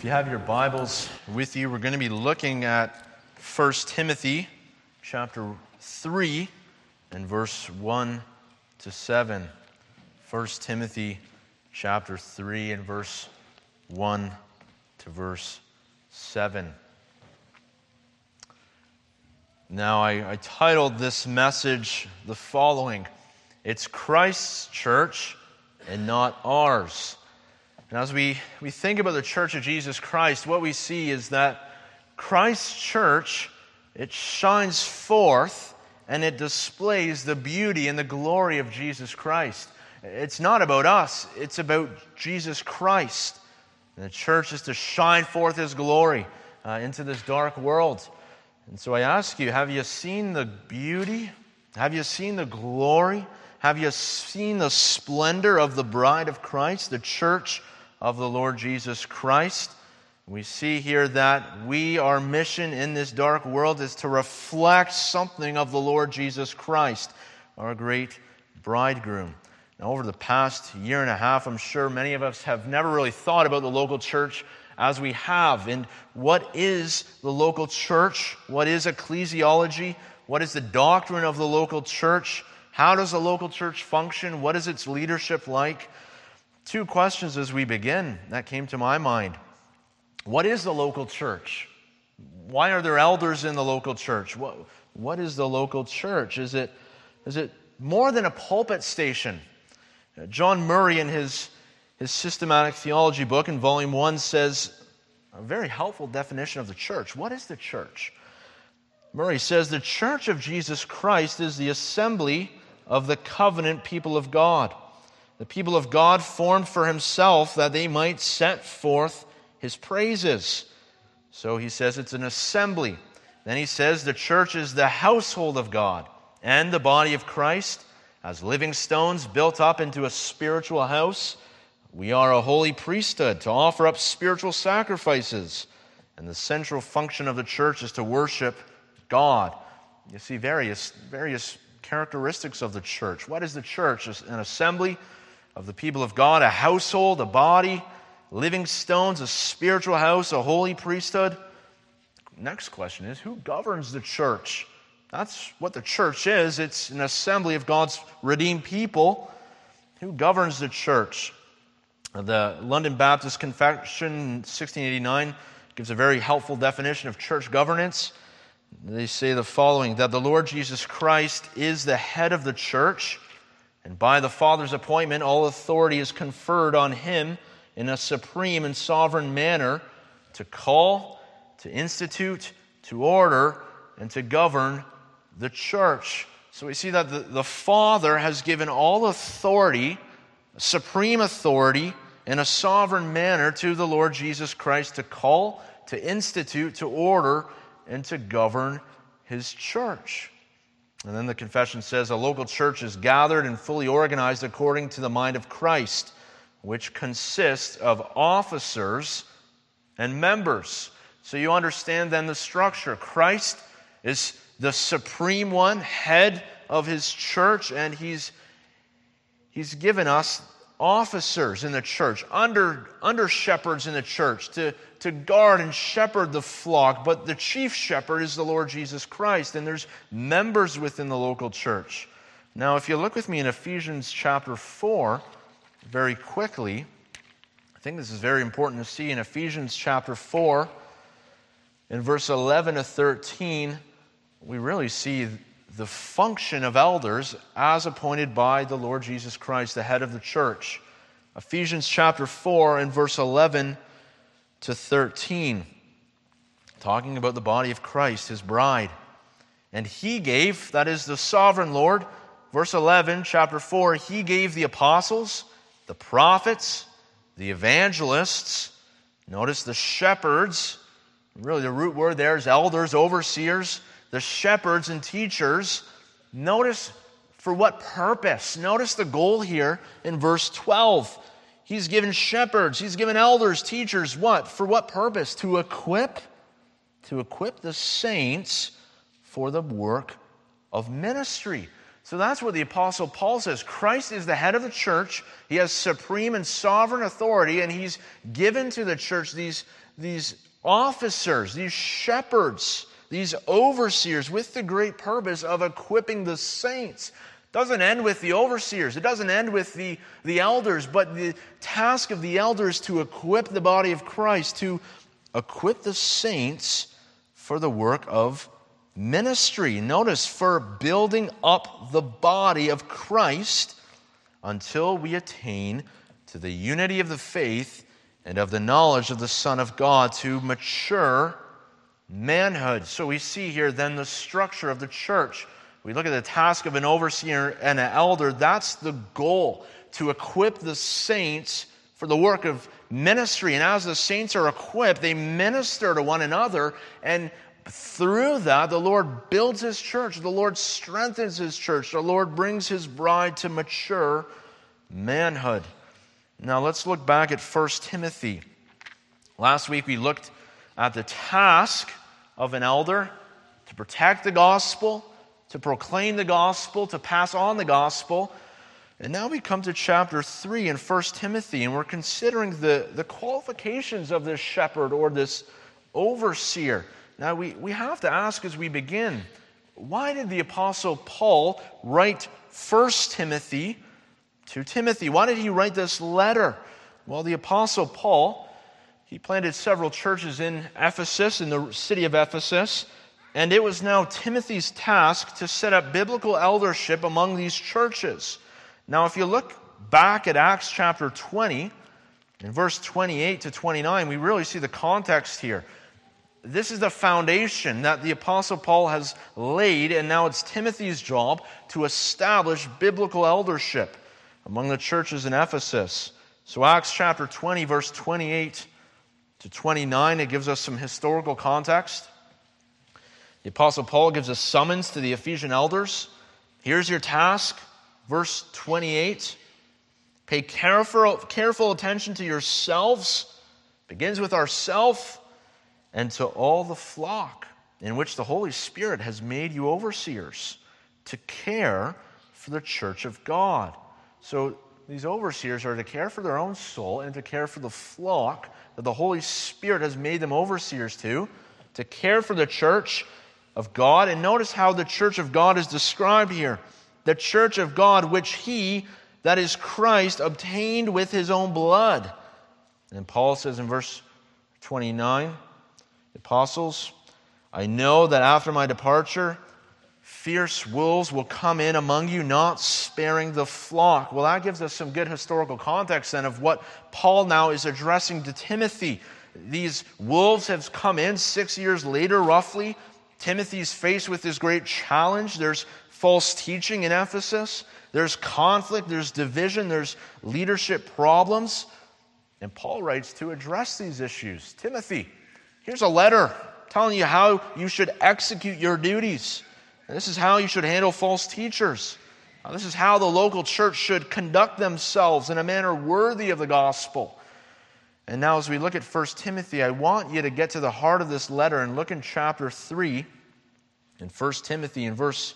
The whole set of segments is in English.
If you have your Bibles with you, we're going to be looking at 1 Timothy chapter 3 and verse 1 to 7. 1 Timothy chapter 3 and verse 1 to verse 7. Now, I titled this message the following: It's Christ's church and not ours. And as we think about the Church of Jesus Christ, what we see is that Christ's church, it shines forth and it displays the beauty and the glory of Jesus Christ. It's not about us, it's about Jesus Christ. And the church is to shine forth His glory into this dark world. And so I ask you, have you seen the beauty? Have you seen the glory? Have you seen the splendor of the bride of Christ, the church of the Lord Jesus Christ? We see here that our mission in this dark world is to reflect something of the Lord Jesus Christ, our great bridegroom. Now, over the past year and a half, I'm sure many of us have never really thought about the local church as we have. And what is the local church? What is ecclesiology? What is the doctrine of the local church? How does the local church function? What is its leadership like? Two questions as we begin that came to my mind. What is the local church? Why are there elders in the local church? What is the local church? Is it more than a pulpit station? John Murray, in his systematic theology book in volume 1, says a very helpful definition of the church. What is the church? Murray says the church of Jesus Christ is the assembly of the covenant people of God. The people of God formed for Himself that they might set forth His praises. So he says it's an assembly. Then he says the church is the household of God and the body of Christ. As living stones built up into a spiritual house, we are a holy priesthood to offer up spiritual sacrifices. And the central function of the church is to worship God. You see various characteristics of the church. What is the church? An assembly of the people of God, a household, a body, living stones, a spiritual house, a holy priesthood. Next question is, who governs the church? That's what the church is. It's an assembly of God's redeemed people. Who governs the church? The London Baptist Confession in 1689 gives a very helpful definition of church governance. They say the following: that the Lord Jesus Christ is the head of the church, and by the Father's appointment, all authority is conferred on Him in a supreme and sovereign manner to call, to institute, to order, and to govern the church. So we see that the Father has given all authority, supreme authority, in a sovereign manner to the Lord Jesus Christ to call, to institute, to order, and to govern His church. And then the confession says a local church is gathered and fully organized according to the mind of Christ, which consists of officers and members. So you understand then the structure. Christ is the supreme one, head of His church, and He's given us officers in the church, under shepherds in the church, to guard and shepherd the flock. But the chief shepherd is the Lord Jesus Christ, and there's members within the local church. Now, if you look with me in Ephesians chapter 4, very quickly, I think this is very important to see. In Ephesians chapter 4, in verse 11 to 13, we really see the function of elders as appointed by the Lord Jesus Christ, the head of the church. Ephesians chapter 4 and verse 11 to 13, talking about the body of Christ, His bride. And He gave, that is the sovereign Lord, verse 11, chapter 4, He gave the apostles, the prophets, the evangelists, notice the shepherds, really the root word there is elders, overseers, the shepherds and teachers. Notice for what purpose. Notice the goal here in verse 12. He's given shepherds, He's given elders, teachers, what? For what purpose? To equip the saints for the work of ministry. So that's what the Apostle Paul says. Christ is the head of the church. He has supreme and sovereign authority, and he's given to the church these officers, these shepherds, these overseers with the great purpose of equipping the saints. It doesn't end with the overseers. It doesn't end with the elders, but the task of the elders to equip the body of Christ, to equip the saints for the work of ministry. Notice, for building up the body of Christ until we attain to the unity of the faith and of the knowledge of the Son of God, to mature manhood. So we see here then the structure of the church. We look at the task of an overseer and an elder. That's the goal, to equip the saints for the work of ministry. And as the saints are equipped, they minister to one another, and through that, the Lord builds His church. The Lord strengthens His church. The Lord brings His bride to mature manhood. Now let's look back at 1 Timothy. Last week we looked at the task of an elder to protect the gospel, to proclaim the gospel, to pass on the gospel. And now we come to chapter 3 in 1 Timothy, and we're considering the qualifications of this shepherd or this overseer. Now, we have to ask as we begin, why did the Apostle Paul write 1 Timothy to Timothy? Why did he write this letter? Well, the Apostle Paul, he planted several churches in Ephesus, in the city of Ephesus, and it was now Timothy's task to set up biblical eldership among these churches. Now, if you look back at Acts chapter 20, in verse 28 to 29, we really see the context here. This is the foundation that the Apostle Paul has laid, and now it's Timothy's job to establish biblical eldership among the churches in Ephesus. So Acts chapter 20, verse 28 to 29, it gives us some historical context. The Apostle Paul gives a summons to the Ephesian elders. Here's your task, verse 28. Pay careful attention to yourselves. Begins with ourself. And to all the flock in which the Holy Spirit has made you overseers, to care for the church of God. So these overseers are to care for their own soul and to care for the flock that the Holy Spirit has made them overseers to care for the church of God. And notice how the church of God is described here. The church of God which He, that is Christ, obtained with His own blood. And Paul says in verse 29, Apostles, I know that after my departure, fierce wolves will come in among you, not sparing the flock. Well, that gives us some good historical context then of what Paul now is addressing to Timothy. These wolves have come in 6 years later, roughly. Timothy's faced with this great challenge. There's false teaching in Ephesus. There's conflict, there's division, there's leadership problems. And Paul writes to address these issues. Timothy, here's a letter telling you how you should execute your duties. And this is how you should handle false teachers. This is how the local church should conduct themselves in a manner worthy of the gospel. And now as we look at 1 Timothy, I want you to get to the heart of this letter and look in chapter 3 in 1 Timothy in verse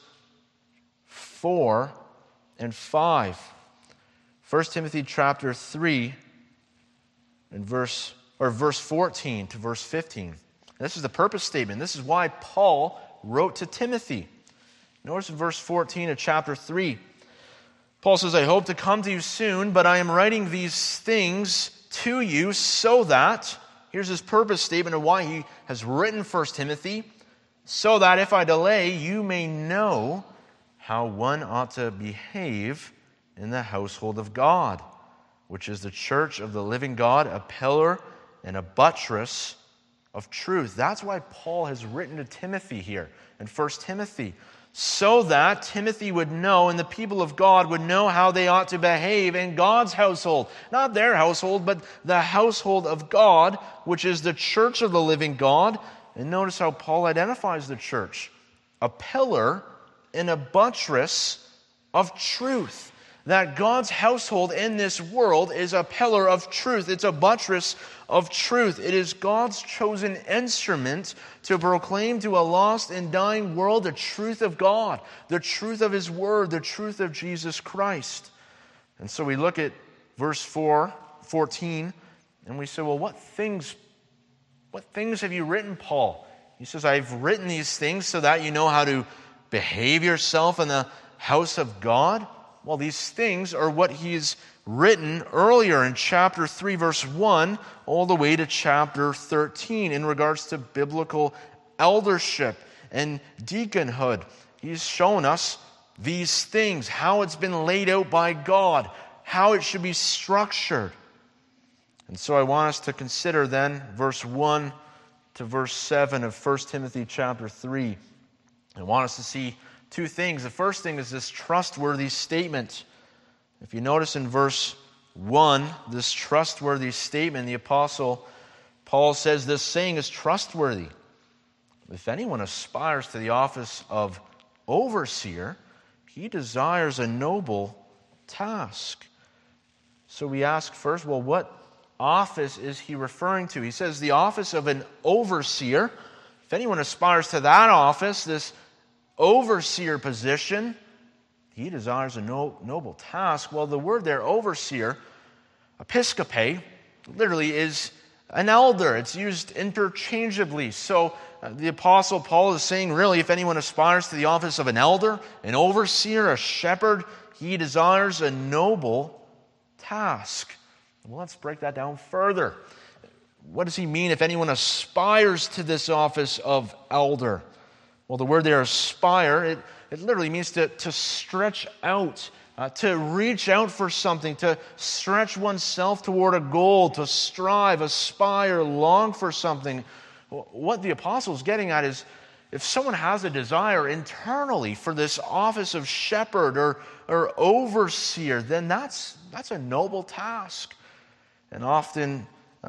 4 and 5. 1 Timothy chapter 3 in verse 14 to verse 15. This is the purpose statement. This is why Paul wrote to Timothy. Notice in verse 14 of chapter 3. Paul says, I hope to come to you soon, but I am writing these things to you so that, here's his purpose statement of why he has written 1 Timothy, so that if I delay, you may know how one ought to behave in the household of God, which is the church of the living God, a pillar and a buttress of truth. That's why Paul has written to Timothy here in 1 Timothy, so that Timothy would know and the people of God would know how they ought to behave in God's household. Not their household, but the household of God, which is the church of the living God. And notice how Paul identifies the church. A pillar and a buttress of truth. that God's household in this world is a pillar of truth. It's a buttress of truth. It is God's chosen instrument to proclaim to a lost and dying world the truth of God, the truth of His Word, the truth of Jesus Christ. And so we look at verse 14, and we say, well, what things have you written, Paul? He says, I've written these things so that you know how to behave yourself in the house of God. Well, these things are what he's written earlier in chapter 3, verse 1, all the way to chapter 13 in regards to biblical eldership and deaconhood. He's shown us these things, how it's been laid out by God, how it should be structured. And so I want us to consider then verse 1 to verse 7 of 1 Timothy chapter 3. I want us to see two things. The first thing is this trustworthy statement. If you notice in verse 1, this trustworthy statement, the Apostle Paul says this saying is trustworthy. If anyone aspires to the office of overseer, he desires a noble task. So we ask first, well, what office is he referring to? He says the office of an overseer. If anyone aspires to that office, this overseer position, he desires a noble task. Well, the word there, overseer, episkope, literally is an elder. It's used interchangeably. So the Apostle Paul is saying, really, if anyone aspires to the office of an elder, an overseer, a shepherd, he desires a noble task. Well, let's break that down further. What does he mean if anyone aspires to this office of elder? Well, the word there, aspire, it literally means to stretch out, to reach out for something, to stretch oneself toward a goal, to strive, aspire, long for something. What the apostle is getting at is, if someone has a desire internally for this office of shepherd or overseer, then that's a noble task. And often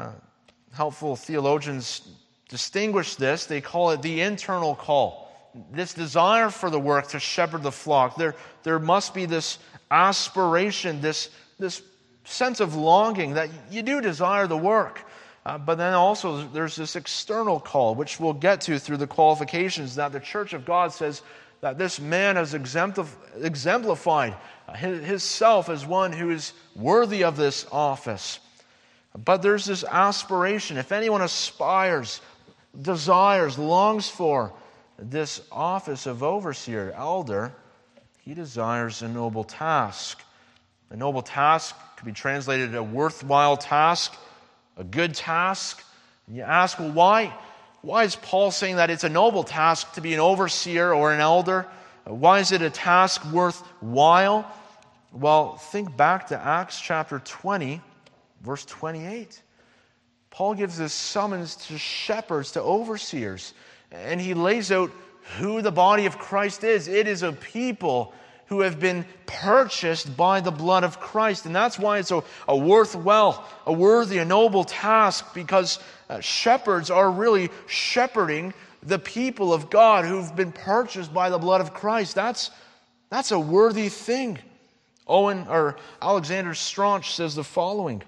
helpful theologians distinguish this. They call it the internal call. This desire for the work to shepherd the flock. There must be this aspiration, this sense of longing that you do desire the work. But then also there's this external call, which we'll get to through the qualifications that the Church of God says that this man has exemplified himself as one who is worthy of this office. But there's this aspiration. If anyone aspires, desires, longs for this office of overseer, elder, he desires a noble task. A noble task could be translated a worthwhile task, a good task. And you ask, well, why is Paul saying that it's a noble task to be an overseer or an elder? Why is it a task worthwhile? Well, think back to Acts chapter 20, verse 28. Paul gives this summons to shepherds, to overseers, and he lays out who the body of Christ is. It is a people who have been purchased by the blood of Christ. And that's why it's a worthwhile, a worthy, a noble task, because shepherds are really shepherding the people of God who've been purchased by the blood of Christ. That's a worthy thing. Alexander Strauch says the following: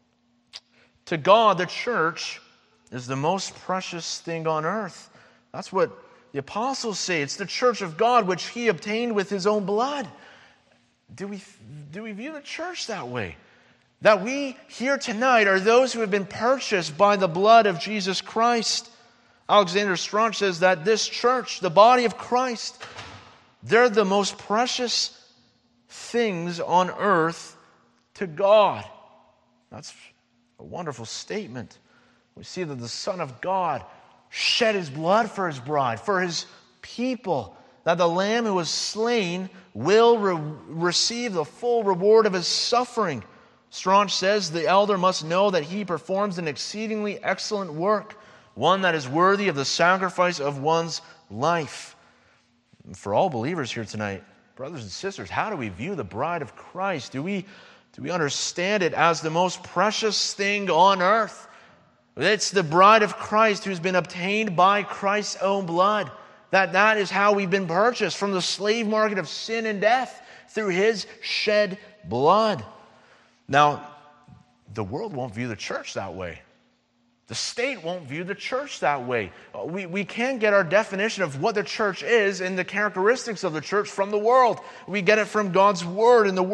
to God, the church is the most precious thing on earth. That's what the apostles say. It's the church of God which he obtained with his own blood. Do we view the church that way? That we here tonight are those who have been purchased by the blood of Jesus Christ. Alexander Strauch says that this church, the body of Christ, they're the most precious things on earth to God. That's a wonderful statement. We see that the Son of God shed his blood for his bride, for his people, that the Lamb who was slain will receive the full reward of his suffering. Strauch says the elder must know that he performs an exceedingly excellent work, one that is worthy of the sacrifice of one's life. For all believers here tonight, brothers and sisters, how do we view the bride of Christ? Do we understand it as the most precious thing on earth? It's the bride of Christ who's been obtained by Christ's own blood. That is how we've been purchased from the slave market of sin and death through his shed blood. Now, the world won't view the church that way. The state won't view the church that way. We can't get our definition of what the church is and the characteristics of the church from the world. We get it from God's Word, and the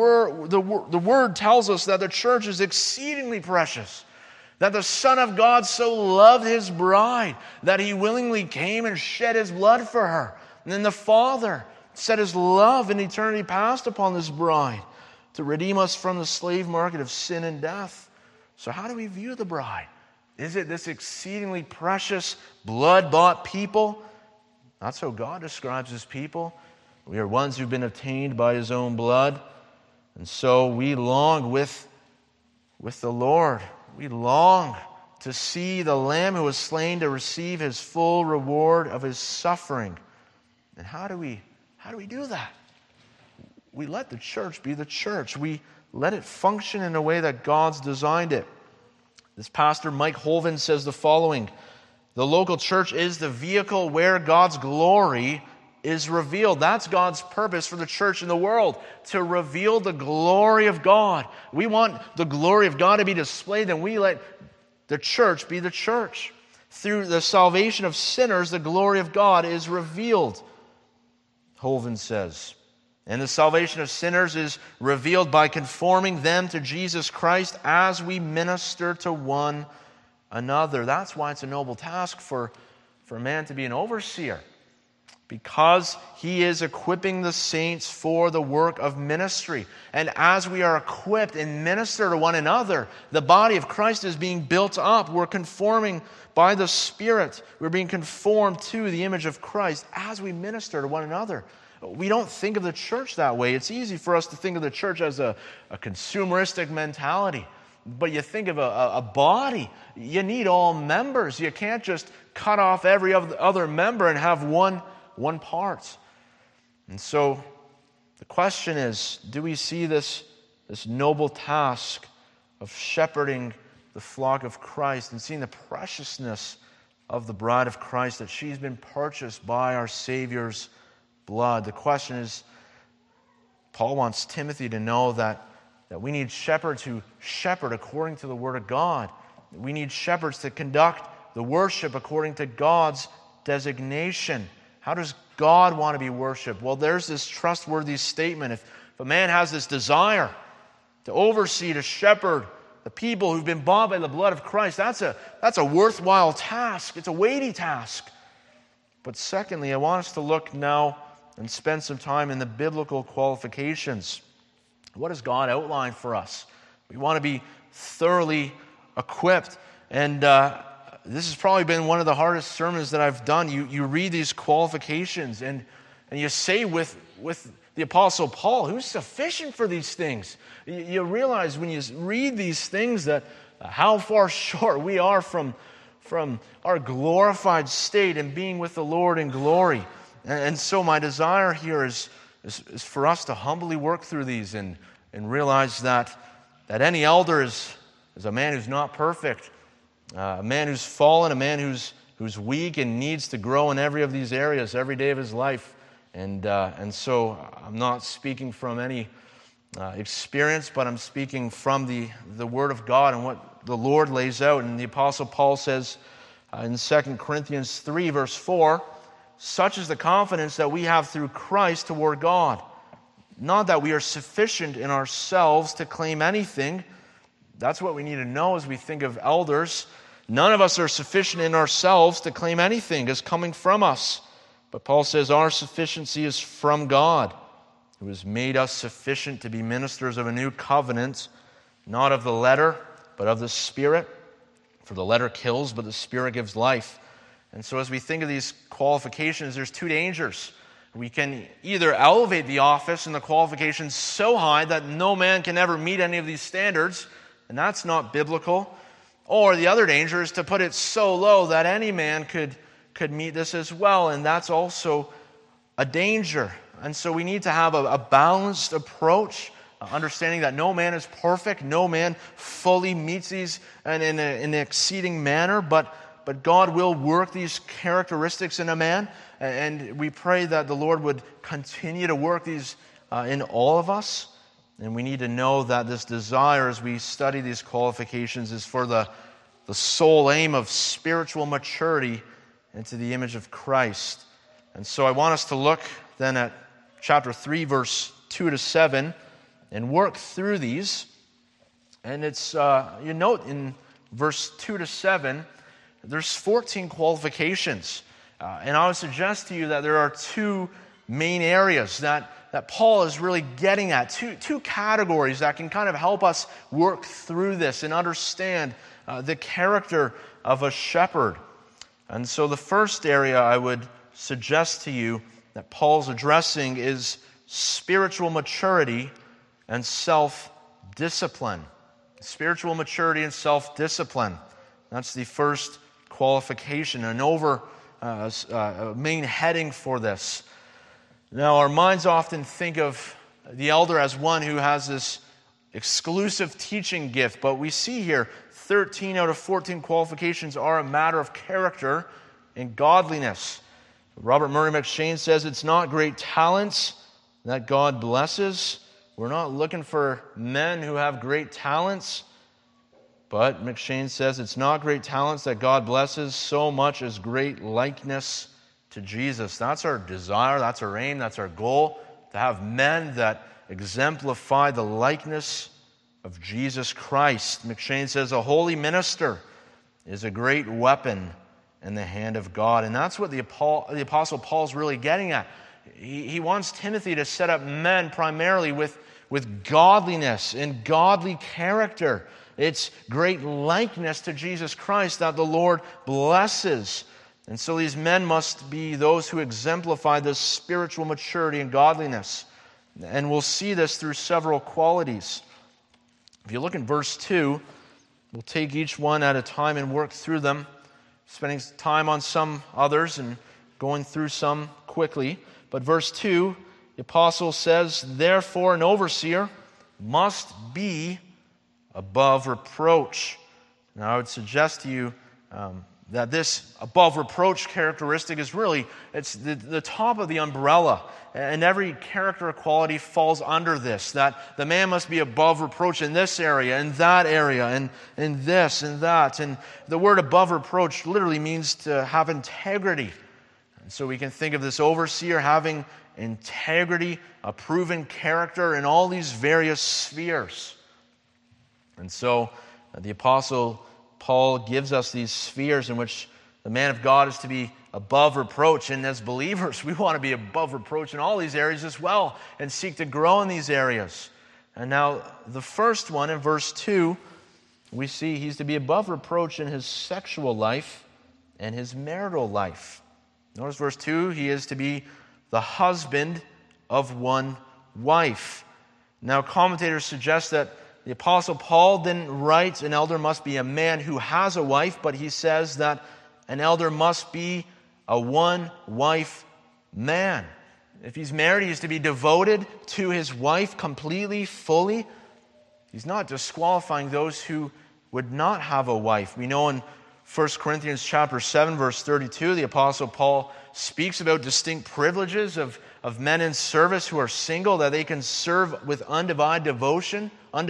Word tells us that the church is exceedingly precious, that the Son of God so loved His bride that He willingly came and shed His blood for her. And then the Father set His love in eternity past upon this bride to redeem us from the slave market of sin and death. So how do we view the bride? Is it this exceedingly precious, blood-bought people? That's how God describes His people. We are ones who've been obtained by His own blood. And so we long with the Lord. We long to see the Lamb who was slain to receive His full reward of His suffering. And how do we do that? We let the church be the church. We let it function in a way that God's designed it. This pastor, Mike Holven, says the following: the local church is the vehicle where God's glory is revealed. That's God's purpose for the church in the world, to reveal the glory of God. We want the glory of God to be displayed, then we let the church be the church. Through the salvation of sinners, the glory of God is revealed, Holven says. And the salvation of sinners is revealed by conforming them to Jesus Christ as we minister to one another. That's why it's a noble task for a man to be an overseer, because he is equipping the saints for the work of ministry. And as we are equipped and minister to one another, the body of Christ is being built up. We're conforming by the Spirit. We're being conformed to the image of Christ as we minister to one another. We don't think of the church that way. It's easy for us to think of the church as a consumeristic mentality. But you think of a body, you need all members. You can't just cut off every other member and have one part. And so the question is, do we see this noble task of shepherding the flock of Christ and seeing the preciousness of the bride of Christ, that she's been purchased by our Savior's blood? The question is, Paul wants Timothy to know that we need shepherds who shepherd according to the Word of God. We need shepherds to conduct the worship according to God's designation. How does God want to be worshipped? Well, there's this trustworthy statement. If a man has this desire to oversee, to shepherd the people who've been bought by the blood of Christ, that's a worthwhile task. It's a weighty task. But secondly, I want us to look now and spend some time in the biblical qualifications. What does God outline for us? We want to be thoroughly equipped. And this has probably been one of the hardest sermons that I've done. You read these qualifications and you say with the Apostle Paul, who's sufficient for these things? You realize when you read these things that how far short we are from our glorified state and being with the Lord in glory. And so my desire here is for us to humbly work through these and realize that any elder is a man who's not perfect, a man who's fallen, a man who's weak and needs to grow in every of these areas every day of his life. And so I'm not speaking from any experience, but I'm speaking from the Word of God and what the Lord lays out. And the Apostle Paul says in 2 Corinthians 3, verse 4, "Such is the confidence that we have through Christ toward God. Not that we are sufficient in ourselves to claim anything." That's what we need to know as we think of elders. None of us are sufficient in ourselves to claim anything as coming from us. But Paul says our sufficiency is from God, who has made us sufficient to be ministers of a new covenant, not of the letter, but of the Spirit. For the letter kills, but the Spirit gives life. And so as we think of these qualifications, there's two dangers. We can either elevate the office and the qualifications so high that no man can ever meet any of these standards, and that's not biblical. Or the other danger is to put it so low that any man could meet this as well, and that's also a danger. And so we need to have a balanced approach, understanding that no man is perfect, no man fully meets these in an exceeding manner, but God will work these characteristics in a man, and we pray that the Lord would continue to work these in all of us. And we need to know that this desire, as we study these qualifications, is for the sole aim of spiritual maturity into the image of Christ. And so I want us to look then at chapter 3, verse 2 to 7, and work through these. And it's, you note in verse 2 to 7, there's 14 qualifications. And I would suggest to you that there are two main areas that Paul is really getting at, two categories that can kind of help us work through this and understand the character of a shepherd. And so the first area I would suggest to you that Paul's addressing is spiritual maturity and self-discipline. Spiritual maturity and self-discipline. That's the first qualification, a main heading for this. Now, our minds often think of the elder as one who has this exclusive teaching gift, but we see here 13 out of 14 qualifications are a matter of character and godliness. Robert Murray McCheyne says it's not great talents that God blesses. We're not looking for men who have great talents, but McCheyne says it's not great talents that God blesses so much as great likeness to Jesus. That's our desire, that's our aim, that's our goal, to have men that exemplify the likeness of Jesus Christ. McCheyne says a holy minister is a great weapon in the hand of God. And that's what the Apostle Paul's really getting at. He wants Timothy to set up men primarily with godliness and godly character. It's great likeness to Jesus Christ that the Lord blesses. And so these men must be those who exemplify this spiritual maturity and godliness. And we'll see this through several qualities. If you look in verse 2, we'll take each one at a time and work through them, spending time on some others and going through some quickly. But verse 2, the apostle says, therefore an overseer must be above reproach. Now I would suggest to you that this above reproach characteristic is really, it's the top of the umbrella. And every character quality falls under this, that the man must be above reproach in this area, in that area, and in this and that. And the word above reproach literally means to have integrity. And so we can think of this overseer having integrity, a proven character in all these various spheres. And so the Apostle Paul gives us these spheres in which the man of God is to be above reproach. And as believers, we want to be above reproach in all these areas as well and seek to grow in these areas. And now the first one in verse 2, we see he's to be above reproach in his sexual life and his marital life. Notice verse 2, he is to be the husband of one wife. Now commentators suggest that the Apostle Paul didn't write an elder must be a man who has a wife, but he says that an elder must be a one-wife man. If he's married, he's to be devoted to his wife completely, fully. He's not disqualifying those who would not have a wife. We know in 1 Corinthians chapter 7, verse 32, the Apostle Paul speaks about distinct privileges of men in service who are single, that they can serve with undivided devotion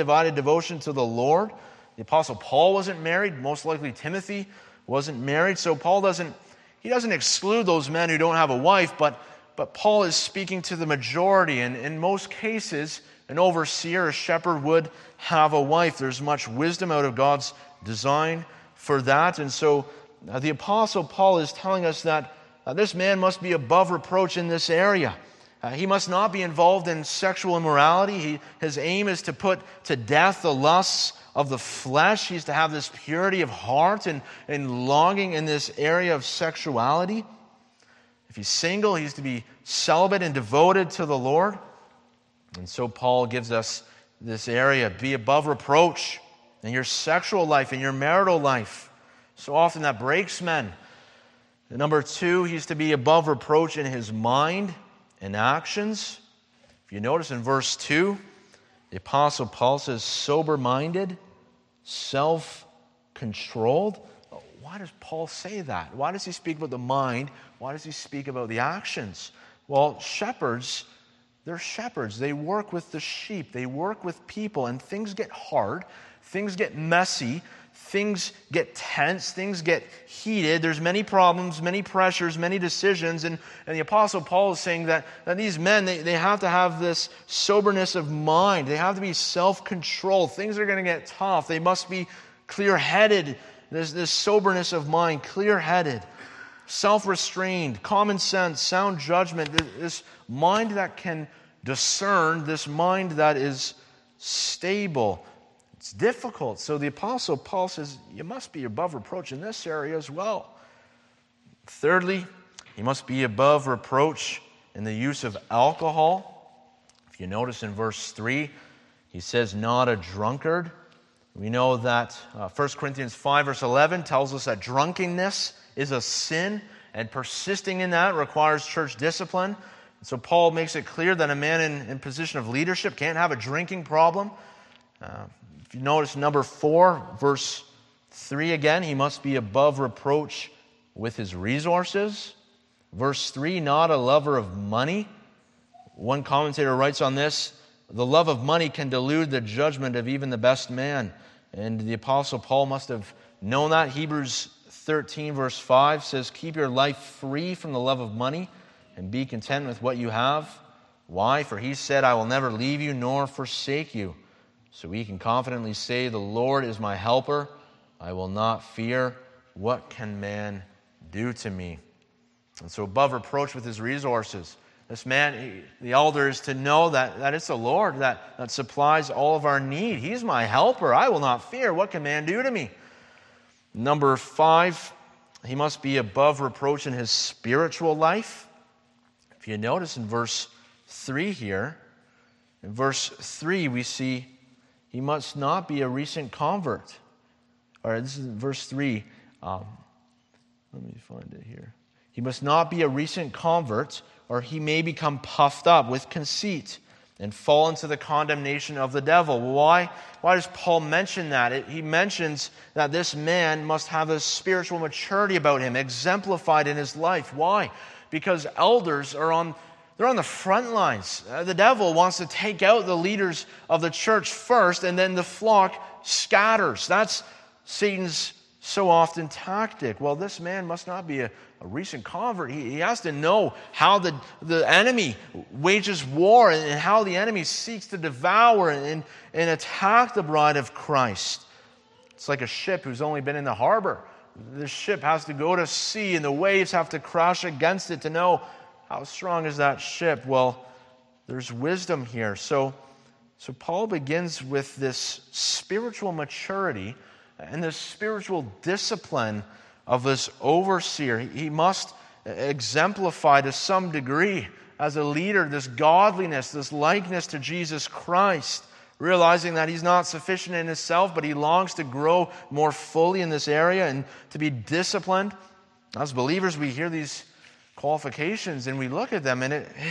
to the Lord. The Apostle Paul wasn't married. Most likely Timothy wasn't married. So Paul doesn't exclude those men who don't have a wife, but Paul is speaking to the majority. And in most cases, an overseer, a shepherd, would have a wife. There's much wisdom out of God's design for that. And so the Apostle Paul is telling us that this man must be above reproach in this area. He must not be involved in sexual immorality. His aim is to put to death the lusts of the flesh. He's to have this purity of heart and longing in this area of sexuality. If he's single, he's to be celibate and devoted to the Lord. And so Paul gives us this area, be above reproach in your sexual life, in your marital life. So often that breaks men. And number 2, he's to be above reproach in his mind and actions. If you notice in verse 2, the Apostle Paul says sober-minded, self-controlled. Why does Paul say that? Why does he speak about the mind? Why does he speak about the actions? Well, shepherds They're shepherds. They work with the sheep. They work with people, and things get hard. Things get messy. Things get tense. Things get heated. There's many problems, many pressures, many decisions. And the Apostle Paul is saying that these men, they have to have this soberness of mind. They have to be self-controlled. Things are going to get tough. They must be clear-headed. This soberness of mind, clear-headed, self-restrained, common sense, sound judgment, this mind that can discern, this mind that is stable. It's difficult. So the Apostle Paul says, you must be above reproach in this area as well. Thirdly, you must be above reproach in the use of alcohol. If you notice in verse 3, he says, not a drunkard. We know that 1 Corinthians 5 verse 11 tells us that drunkenness is a sin, and persisting in that requires church discipline. And so Paul makes it clear that a man in position of leadership can't have a drinking problem. If you notice number 4, verse 3 again, he must be above reproach with his resources. Verse 3, not a lover of money. One commentator writes on this, the love of money can delude the judgment of even the best man. And the Apostle Paul must have known that. Hebrews 13 verse 5 says, keep your life free from the love of money and be content with what you have. Why? For he said, I will never leave you nor forsake you. So we can confidently say, the Lord is my helper. I will not fear. What can man do to me? And so above reproach with his resources. This man, the elder, is to know that it's the Lord that supplies all of our need. He's my helper. I will not fear. What can man do to me? Number 5, he must be above reproach in his spiritual life. If you notice in verse 3 here, in verse 3 we see he must not be a recent convert. All right, this is verse 3. Let me find it here. He must not be a recent convert, or he may become puffed up with conceit and fall into the condemnation of the devil. Why does Paul mention that? He mentions that this man must have a spiritual maturity about him, exemplified in his life. Why? Because elders they're on the front lines. The devil wants to take out the leaders of the church first, and then the flock scatters. That's Satan's so often tactic. Well, this man must not be a recent convert. He has to know how the enemy wages war and how the enemy seeks to devour and attack the bride of Christ. It's like a ship who's only been in the harbor. The ship has to go to sea, and the waves have to crash against it to know how strong is that ship. Well, there's wisdom here. So Paul begins with this spiritual maturity and this spiritual discipline of this overseer. He must exemplify to some degree as a leader this godliness, this likeness to Jesus Christ, realizing that he's not sufficient in himself, but he longs to grow more fully in this area and to be disciplined. As believers, we hear these qualifications and we look at them, and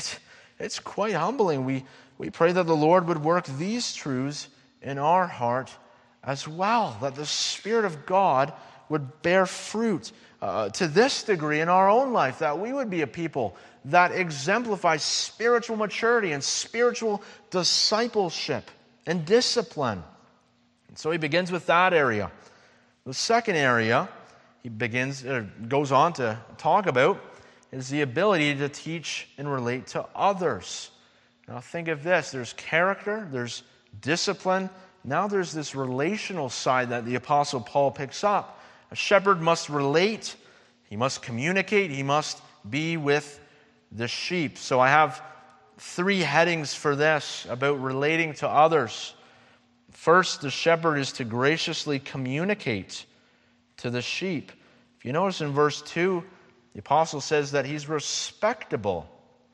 it's quite humbling. We pray that the Lord would work these truths in our heart as well, that the Spirit of God would bear fruit to this degree in our own life, that we would be a people that exemplify spiritual maturity and spiritual discipleship and discipline. And so he begins with that area. The second area he goes on to talk about is the ability to teach and relate to others. Now think of this. There's character, there's discipline. Now there's this relational side that the Apostle Paul picks up. A shepherd must relate, he must communicate, he must be with the sheep. So I have 3 headings for this about relating to others. First, the shepherd is to graciously communicate to the sheep. If you notice in verse 2, the apostle says that he's respectable.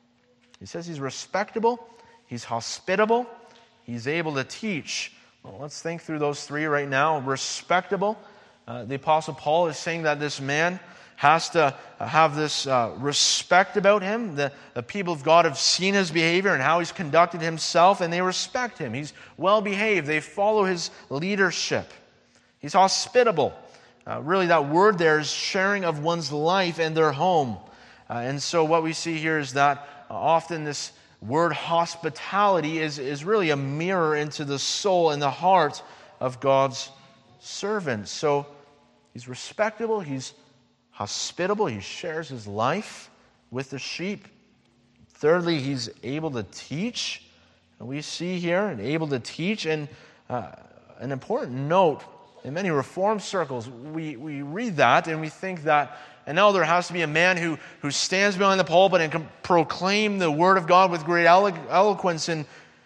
He says he's respectable, he's hospitable, he's able to teach. Well, let's think through those 3 right now. Respectable. The Apostle Paul is saying that this man has to have this respect about him. The people of God have seen his behavior and how he's conducted himself, and they respect him. He's well behaved. They follow his leadership. He's hospitable. Really, that word there is sharing of one's life and their home. And so what we see here is that often this word hospitality is really a mirror into the soul and the heart of God's servants. So he's respectable, he's hospitable, he shares his life with the sheep. Thirdly, he's able to teach. And we see here, and able to teach. And an important note, in many Reformed circles, we read that and we think that an elder has to be a man who stands behind the pulpit and can proclaim the Word of God with great eloquence and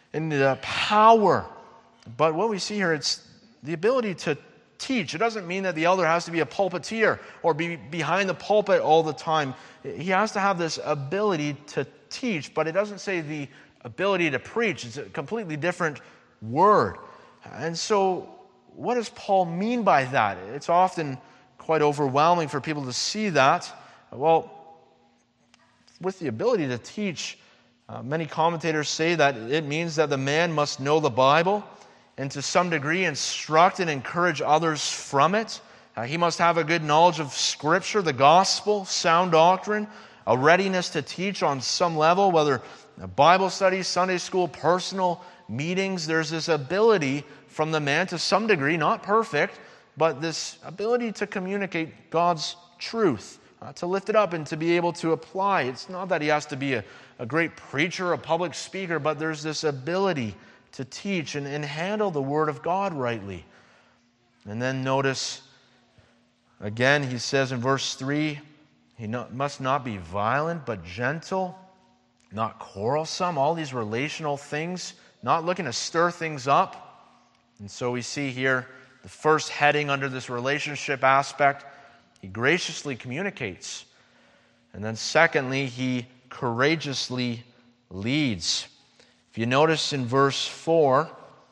power. But what we see here, it's the ability to teach. It doesn't mean that the elder has to be a pulpiteer or be behind the pulpit all the time. He has to have this ability to teach, but it doesn't say the ability to preach. It's a completely different word. And so what does Paul mean by that? It's often quite overwhelming for people to see that. Well, with the ability to teach, many commentators say that it means that the man must know the Bible and to some degree instruct and encourage others from it. He must have a good knowledge of Scripture, the gospel, sound doctrine, a readiness to teach on some level, whether Bible studies, Sunday school, personal meetings. There's this ability from the man to some degree, not perfect, but this ability to communicate God's truth, to lift it up and to be able to apply. It's not that he has to be a great preacher, a public speaker, but there's this ability to teach and handle the Word of God rightly. And then notice, again, he says in verse 3, he must not be violent, but gentle, not quarrelsome, all these relational things, not looking to stir things up. And so we see here the first heading under this relationship aspect, he graciously communicates. And then secondly, he courageously leads. If you notice in verse 4,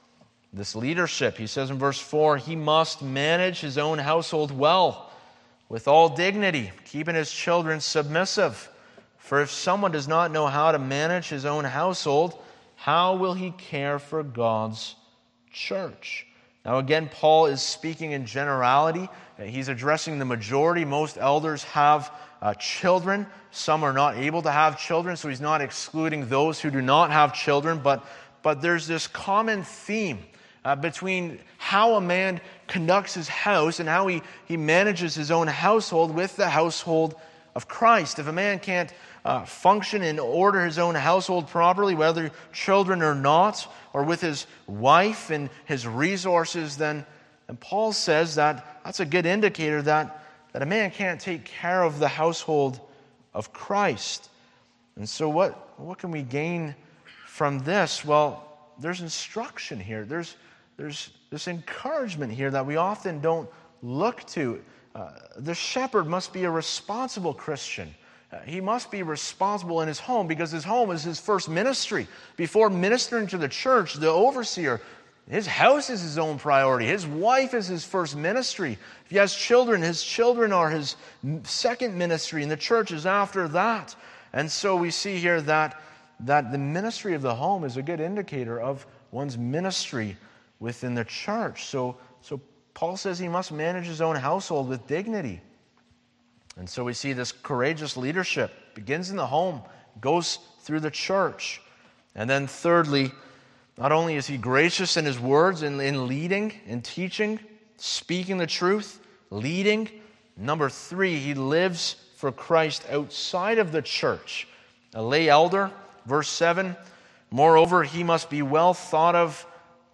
this leadership, he says in verse 4, he must manage his own household well, with all dignity, keeping his children submissive. For if someone does not know how to manage his own household, how will he care for God's church? Now again, Paul is speaking in generality. He's addressing the majority. Most elders have children. Some are not able to have children, so he's not excluding those who do not have children. But there's this common theme between how a man conducts his house and how he manages his own household with the household of Christ. If a man can't function and order his own household properly, whether children or not, or with his wife and his resources, then Paul says that that's a good indicator that a man can't take care of the household of Christ. And so what can we gain from this? Well, there's instruction here. There's this encouragement here that we often don't look to. The shepherd must be a responsible Christian. He must be responsible in his home because his home is his first ministry. Before ministering to the church, the overseer, his house is his own priority. His wife is his first ministry. If he has children, his children are his second ministry, and the church is after that. And so we see here that the ministry of the home is a good indicator of one's ministry within the church. So Paul says he must manage his own household with dignity. And so we see this courageous leadership begins in the home, goes through the church. And then thirdly, not only is he gracious in his words, in leading, in teaching, speaking the truth, leading. Number 3, he lives for Christ outside of the church. A lay elder, verse 7, moreover, he must be well thought of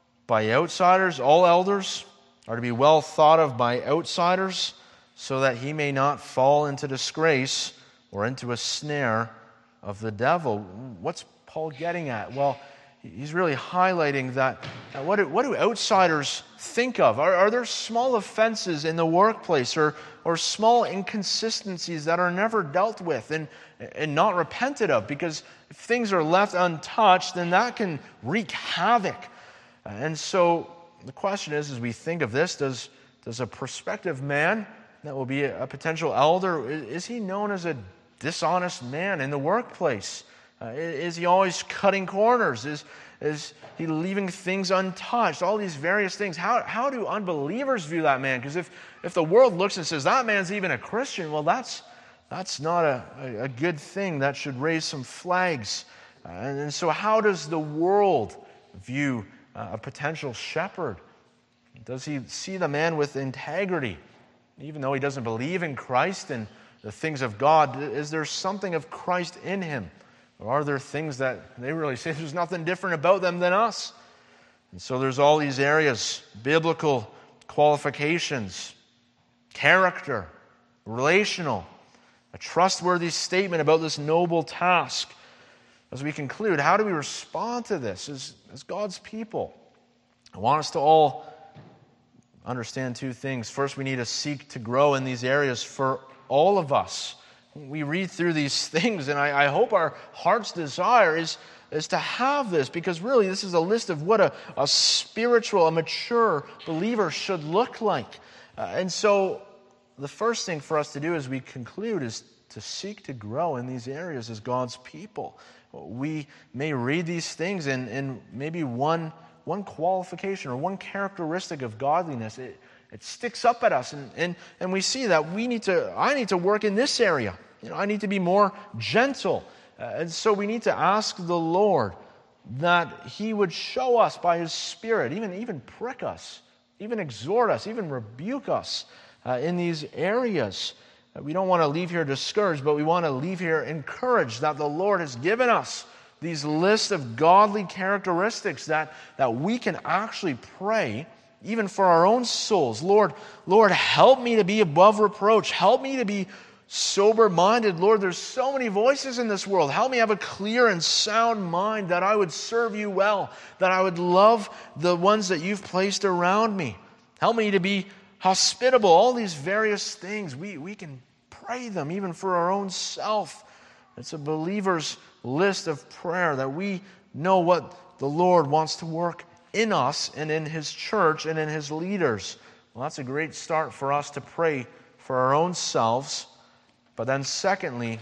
by outsiders. All elders are to be well thought of by outsiders, so that he may not fall into disgrace or into a snare of the devil. What's Paul getting at? Well, he's really highlighting that what do outsiders think of? Are there small offenses in the workplace or small inconsistencies that are never dealt with and not repented of? Because if things are left untouched, then that can wreak havoc. And so the question is, as we think of this, does a prospective man that will be a potential elder, is he known as a dishonest man in the workplace? Is he always cutting corners? Is he leaving things untouched? All these various things. How do unbelievers view that man? Because if the world looks and says, that man's even a Christian, well, that's not a good thing. That should raise some flags And so how does the world view a potential shepherd? Does he see the man with integrity? Even though he doesn't believe in Christ and the things of God, is there something of Christ in him? Or are there things that they really say there's nothing different about them than us? And so there's all these areas: biblical qualifications, character, relational, a trustworthy statement about this noble task. As we conclude, how do we respond to this as God's people? I want us to all understand two things. First, we need to seek to grow in these areas for all of us. We read through these things, and I hope our heart's desire is to have this, because really this is a list of what a spiritual, a mature believer should look like. And so the first thing for us to do as we conclude is to seek to grow in these areas as God's people. We may read these things, and maybe one qualification or one characteristic of godliness, it sticks up at us, and we see that I need to work in this area. I need to be more gentle. And so we need to ask the Lord that He would show us by His Spirit, even prick us, even exhort us, even rebuke us in these areas. We don't want to leave here discouraged, but we want to leave here encouraged that the Lord has given us these lists of godly characteristics that we can actually pray even for our own souls. Lord, help me to be above reproach. Help me to be sober-minded. Lord, there's so many voices in this world. Help me have a clear and sound mind, that I would serve you well, that I would love the ones that you've placed around me. Help me to be hospitable. All these various things, we can pray them even for our own self. It's a believer's list of prayer, that we know what the Lord wants to work in us and in His church and in His leaders. Well, that's a great start for us to pray for our own selves. But then secondly,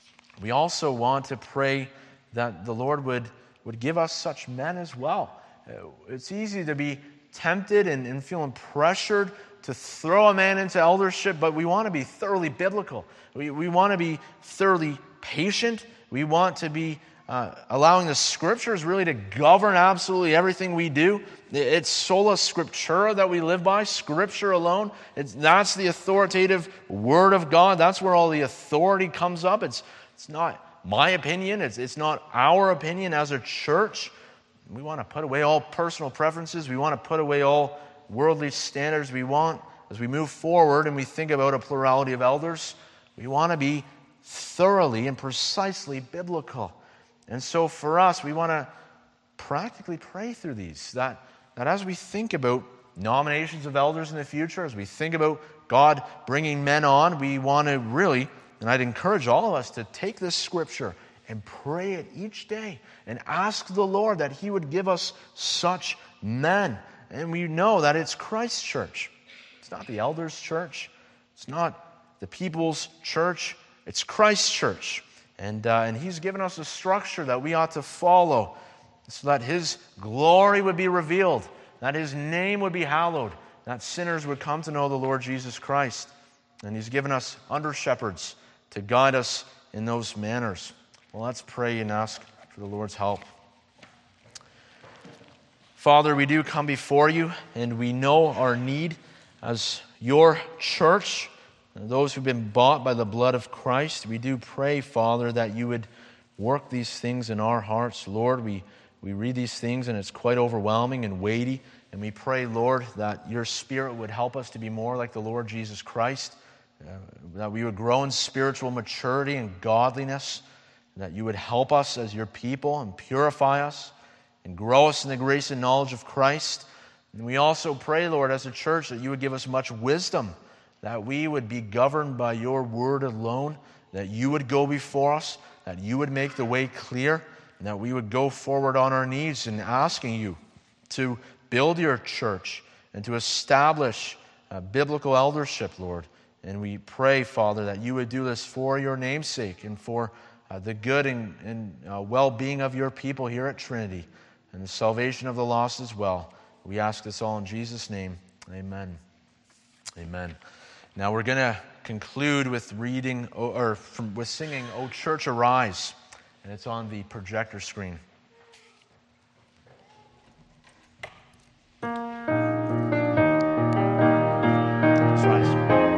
we also want to pray that the Lord would give us such men as well. It's easy to be tempted and feeling pressured to throw a man into eldership, but we want to be thoroughly biblical. We want to be thoroughly patient. We want to be allowing the Scriptures really to govern absolutely everything we do. It's sola scriptura that we live by, Scripture alone. That's the authoritative Word of God. That's where all the authority comes up. It's not my opinion. It's not our opinion as a church. We want to put away all personal preferences. We want to put away all worldly standards. We want, as we move forward and we think about a plurality of elders, we want to be thoroughly and precisely biblical. And so for us, we want to practically pray through these, that as we think about nominations of elders in the future, as we think about God bringing men on, we want to really, and I'd encourage all of us to take this Scripture and pray it each day and ask the Lord that He would give us such men. And we know that it's Christ's church. It's not the elders' church. It's not the people's church. It's Christ's church. And He's given us a structure that we ought to follow so that His glory would be revealed, that His name would be hallowed, that sinners would come to know the Lord Jesus Christ. And He's given us under-shepherds to guide us in those manners. Well, let's pray and ask for the Lord's help. Father, we do come before You, and we know our need as Your church, those who've been bought by the blood of Christ. We do pray, Father, that You would work these things in our hearts. Lord, we read these things, and it's quite overwhelming and weighty. And we pray, Lord, that Your Spirit would help us to be more like the Lord Jesus Christ, that we would grow in spiritual maturity and godliness, that You would help us as Your people and purify us and grow us in the grace and knowledge of Christ. And we also pray, Lord, as a church, that You would give us much wisdom, that we would be governed by Your word alone, that You would go before us, that You would make the way clear, and that we would go forward on our knees in asking You to build Your church and to establish biblical eldership, Lord. And we pray, Father, that You would do this for Your name's sake and for the good and well-being of Your people here at Trinity and the salvation of the lost as well. We ask this all in Jesus' name. Amen. Amen. Now we're going to conclude with with singing, "O Church Arise." and it's on the projector screen. Let's rise.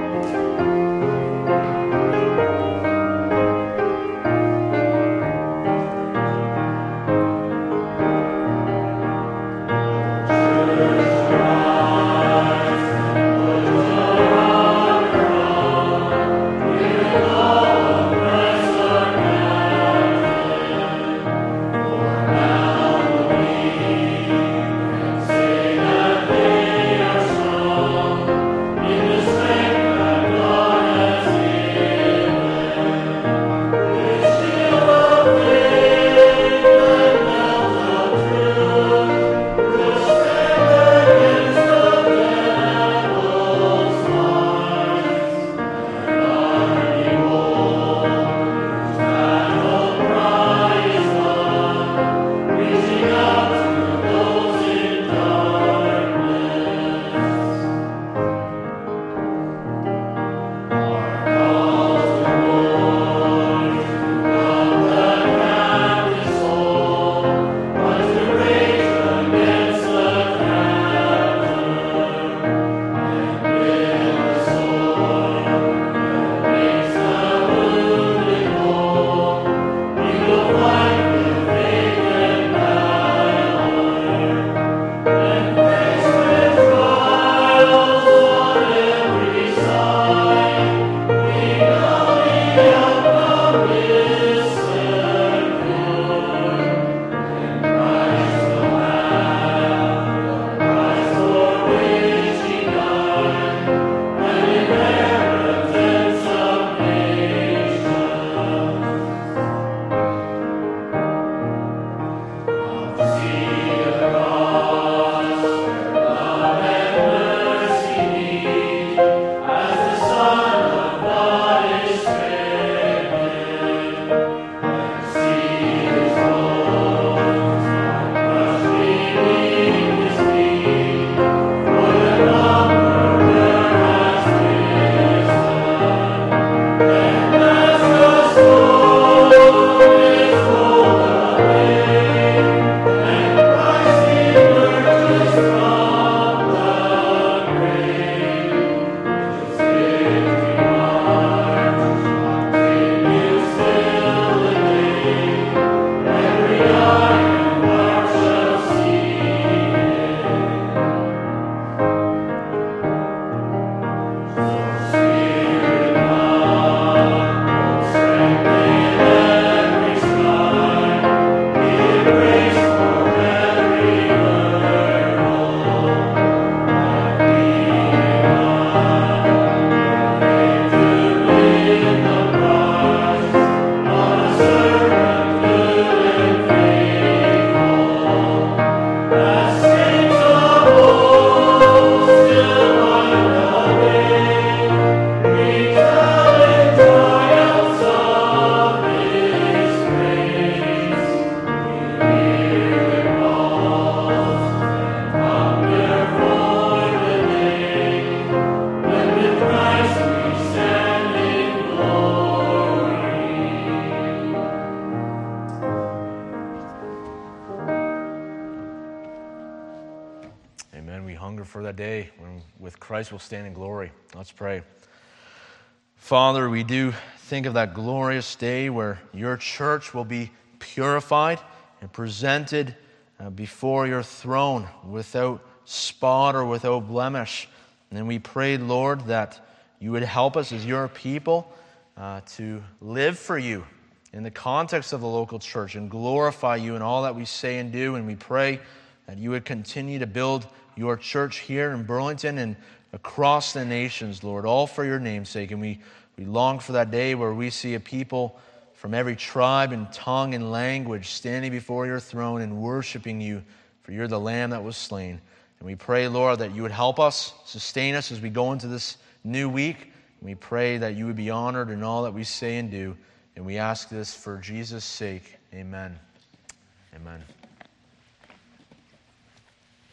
Amen. We hunger for that day when with Christ we'll stand in glory. Let's pray. Father, we do think of that glorious day where your church will be purified and presented before your throne without spot or without blemish. And we pray, Lord, that you would help us as your people to live for you in the context of the local church and glorify you in all that we say and do. And we pray that you would continue to build your church here in Burlington and across the nations, Lord, all for your name's sake. And we long for that day where we see a people from every tribe and tongue and language standing before your throne and worshiping you, for you're the Lamb that was slain. And we pray, Lord, that you would help us, sustain us as we go into this new week. And we pray that you would be honored in all that we say and do. And we ask this for Jesus' sake. Amen. Amen.